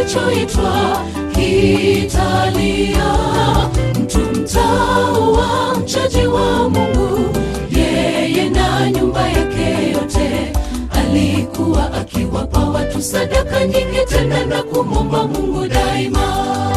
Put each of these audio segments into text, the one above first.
kilichoitwa kitalia. Mtu mtaua, mchaji wa Mungu, yeye na nyumba yake yote, alikuwa akiwapa watu sadaka nyingi tena na kumwomba Mungu daima.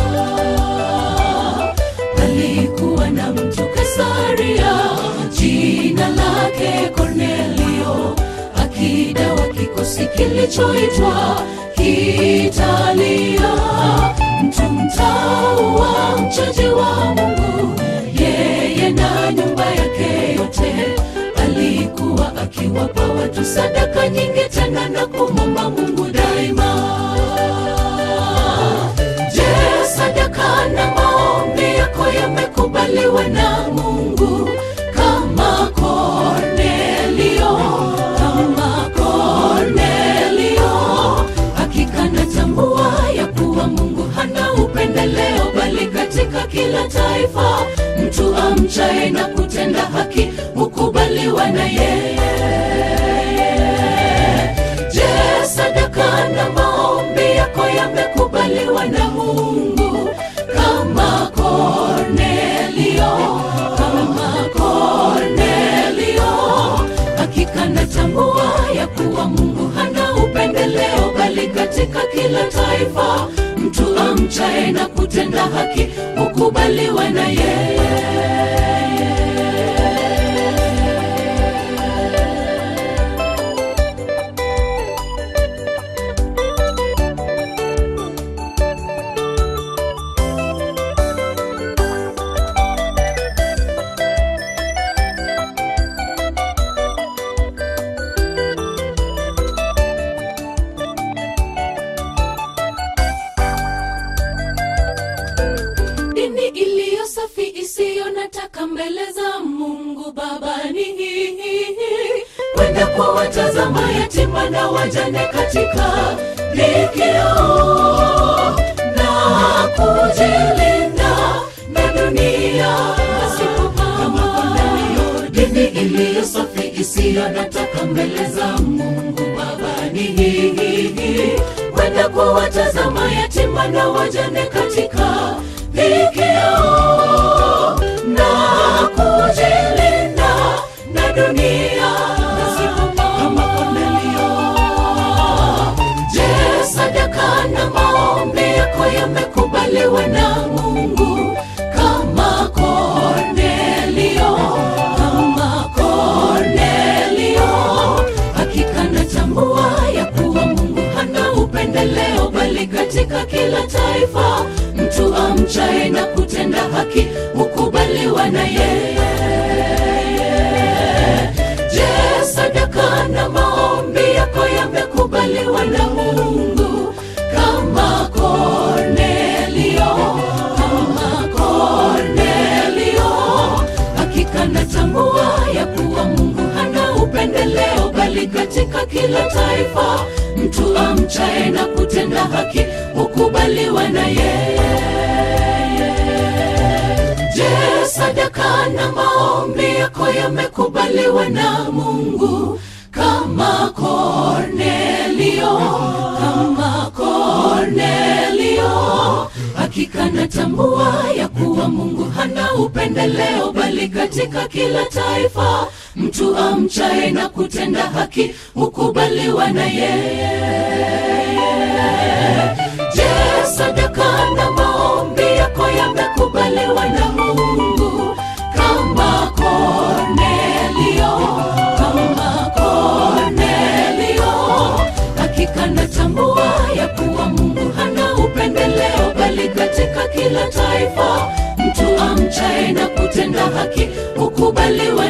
Alikuwa na mtu Kesaria, jina lake Kornelio, akida wa kikosi kilichoitwa kitalia. Mtu mtaua, mchaji wa Mungu, yeye na nyumba yake yote, alikuwa akiwapa watu sadaka nyingi tena na kumwomba Mungu daima. Je, sadaka na maombi yako yamekubaliwa na Mungu kama Kornelio? Kama Kornelio, hakika natambua ya kuwa Mungu hana upendeleo, bali katika kila taifa mtu amchaye na kutenda haki hukubaliwa na yeye. Je, sadaka na maombi yako yamekubaliwa na Mungu kama Kornelio? Kama Kornelio, hakika natambua ya kuwa Mungu hana upendeleo, bali katika kila taifa mtu amchaye na kutenda haki hukubaliwa na yeye. Dini iliyo safi isiyo nataka mbele za Mungu Baba ni hii: kwenda kwa watazama yatima na wajane katika dhikio, na kujilinda na dunia kama Kornelio. Dini iliyo safi isiyo nataka mbele za Mungu Baba ni hii: kwenda kwa watazama yatima na wajane katika dhikio, na kujilinda na dunia kama Kornelio. Je, sadaka na maombi yako yamekubaliwa na Mungu kama Kornelio? Kama Kornelio, hakika natambua ya kuwa Mungu hana upendeleo, bali katika kila taifa mtu amchaye na kutenda haki hukubaliwa na yeye. Je, sadaka na maombi yako yamekubaliwa na Mungu kama Kornelio? Kama Kornelio, hakika natambua ya kuwa Mungu hana upendeleo, bali katika kila taifa mtu amchaye na kutenda haki hukubaliwa na yeye. Je, sadaka na maombi yako yamekubaliwa na Mungu kama Kornelio? Kama Kornelio, hakika natambua ya kuwa Mungu hana upendeleo, bali katika kila taifa mtu amchaye na kutenda haki hukubaliwa na yeye. Je, sadaka na maombi yako yamekubaliwa na Mungu kama Kornelio? Kama Kornelio, hakika natambua ya kuwa Mungu hana upendeleo, bali katika kila taifa mtu amchaye na kutenda haki hukubaliwa